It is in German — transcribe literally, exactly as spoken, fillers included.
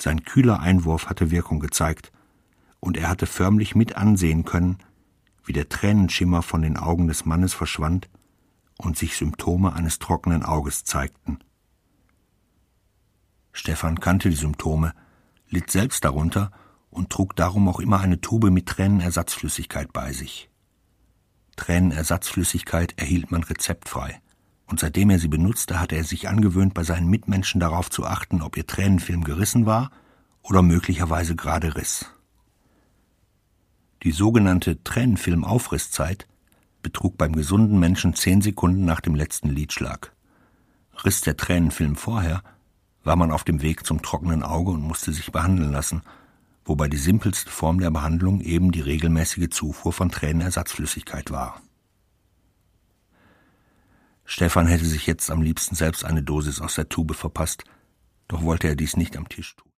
Sein kühler Einwurf hatte Wirkung gezeigt, und er hatte förmlich mit ansehen können, wie der Tränenschimmer von den Augen des Mannes verschwand und sich Symptome eines trockenen Auges zeigten. Stefan kannte die Symptome, litt selbst darunter und trug darum auch immer eine Tube mit Tränenersatzflüssigkeit bei sich. Tränenersatzflüssigkeit erhielt man rezeptfrei, und seitdem er sie benutzte, hatte er sich angewöhnt, bei seinen Mitmenschen darauf zu achten, ob ihr Tränenfilm gerissen war oder möglicherweise gerade riss. Die sogenannte Tränenfilm-Aufrisszeit betrug beim gesunden Menschen zehn Sekunden nach dem letzten Lidschlag. Riss der Tränenfilm vorher, war man auf dem Weg zum trockenen Auge und musste sich behandeln lassen, wobei die simpelste Form der Behandlung eben die regelmäßige Zufuhr von Tränenersatzflüssigkeit war. Stefan hätte sich jetzt am liebsten selbst eine Dosis aus der Tube verpasst, doch wollte er dies nicht am Tisch tun.